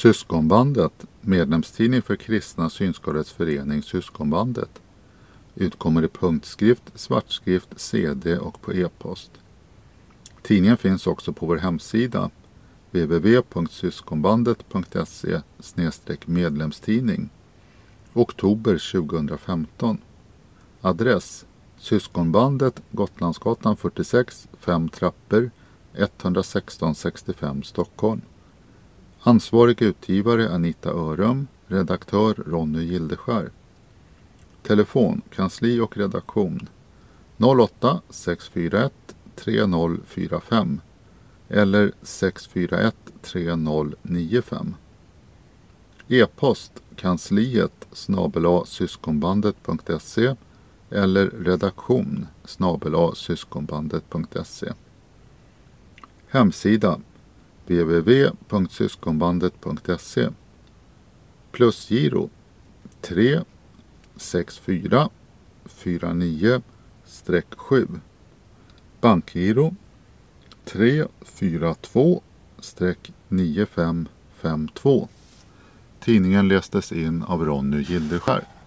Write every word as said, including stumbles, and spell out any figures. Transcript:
Syskonbandet, medlemstidning för kristna synskadades Syskonbandet. Utkommer i punktskrift, svartskrift, C D och på e-post. Tidningen finns också på vår hemsida w w w punkt syskonbandet punkt se slash medlemstidning. Oktober tjugohundrafemton. Adress: Syskonbandet, Gotlandsgatan fyrtiosex, fem trappor, etthundrasexton sextiofem Stockholm. Ansvarig utgivare Anita Örum, redaktör Ronny Gildeskär. Telefon, kansli och redaktion noll åtta sex fyra ett tre noll fyra fem eller sex fyra ett tre noll nio fem. E-post kansliet snabel-a syskonbandet punkt se eller redaktion snabel-a syskonbandet punkt se. Hemsida w w w punkt syskonbandet punkt se. Plusgiro tre sex fyra fyra nio sju. Bankgiro tre fyra två nio fem fem två. Tidningen lästes in av Ronny Gildeskär.